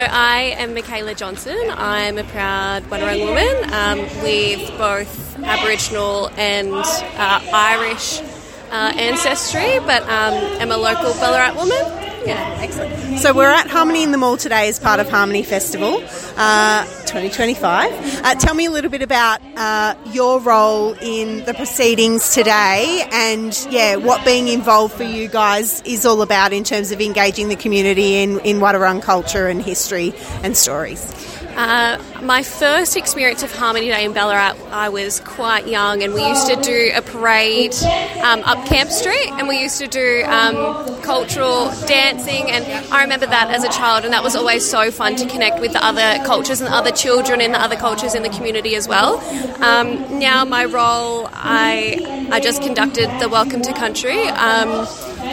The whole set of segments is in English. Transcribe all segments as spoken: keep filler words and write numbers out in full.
I am Michaela Johnson. I'm a proud Wadawurrung woman um, with both Aboriginal and uh, Irish uh, ancestry, but um, am a local Ballarat woman. Yeah, excellent. So we're at Harmony in the Mall today as part of Harmony Festival uh, twenty twenty-five. Uh, tell me a little bit about uh, your role in the proceedings today and, yeah, what being involved for you guys is all about in terms of engaging the community in, in Wadawurrung culture and history and stories. Uh, my first experience of Harmony Day in Ballarat, I was quite young, and we used to do a parade um, up Camp Street, and we used to do um, cultural dancing, and I remember that as a child, and that was always so fun to connect with the other cultures and the other children and the other cultures in the community as well. Um, now my role, I I just conducted the Welcome to Country. Um,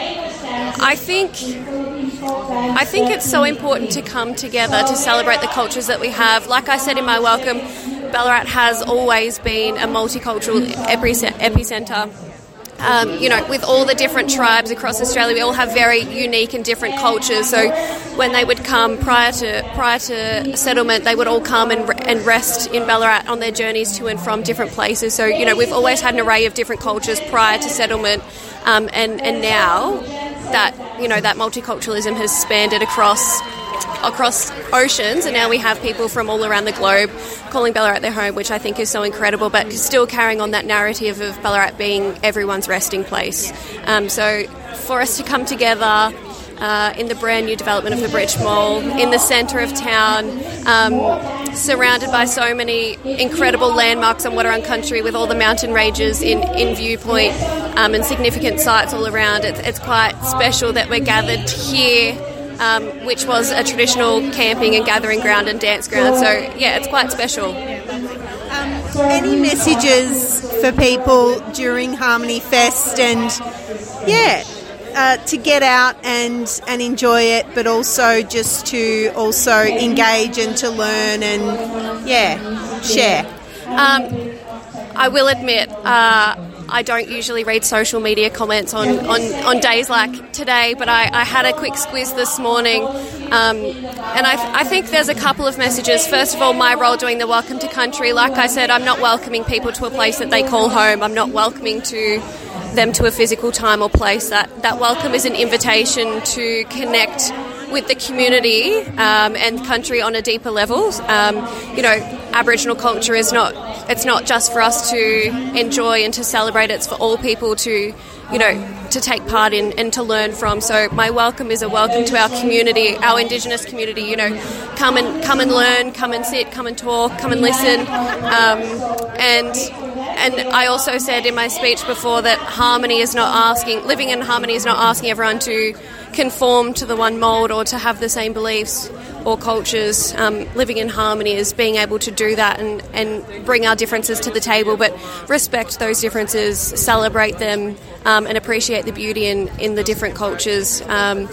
I think I think it's so important to come together to celebrate the cultures that we have. Like I said in my welcome, Ballarat has always been a multicultural epicentre. Um, you know, with all the different tribes across Australia, we all have very unique and different cultures. So when they would come prior to prior to settlement, they would all come and, and rest in Ballarat on their journeys to and from different places. So, you know, we've always had an array of different cultures prior to settlement, um, and, and now that, you know, that multiculturalism has spanned across across oceans, and now we have people from all around the globe calling Ballarat their home, which I think is so incredible, but still carrying on that narrative of Ballarat being everyone's resting place. Um, so for us to come together uh, in the brand new development of the Bridge Mall, in the centre of town, um, surrounded by so many incredible landmarks on Wadawurrung country with all the mountain ranges in, in viewpoint um, and significant sites all around, it's, it's quite special that we're gathered here, Um, which was a traditional camping and gathering ground and dance ground. So, yeah, it's quite special. Um, any messages for people during Harmony Fest and, yeah, uh, to get out and, and enjoy it, but also just to also engage and to learn and, yeah, share? Um, I will admit, uh, I don't usually read social media comments on, on, on days like today, but I, I had a quick squiz this morning, um, and I, th- I think there's a couple of messages. First of all, my role doing the Welcome to Country, like I said, I'm not welcoming people to a place that they call home. I'm not welcoming to them to a physical time or place. That, that welcome is an invitation to connect with the community um, and country on a deeper level. Um, you know, Aboriginal culture is not, it's not just for us to enjoy and to celebrate, it's for all people to, you know, to take part in and to learn from. So my welcome is a welcome to our community, our Indigenous community, you know, come and come and learn, come and sit, come and talk, come and listen. Um, and and I also said in my speech before that harmony is not asking, living in harmony is not asking everyone to conform to the one mould or to have the same beliefs or cultures. Um, living in harmony is being able to do that and, and bring our differences to the table, but respect those differences, celebrate them, um, and appreciate the beauty in, in the different cultures. Um,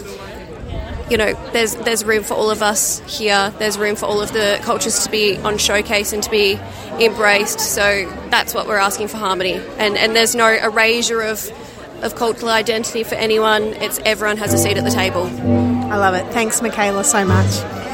you know, there's there's room for all of us here. There's room for all of the cultures to be on showcase and to be embraced. So that's what we're asking for Harmony. And and there's no erasure of of cultural identity for anyone. It's everyone has a seat at the table. I love it. Thanks, Michaela, so much.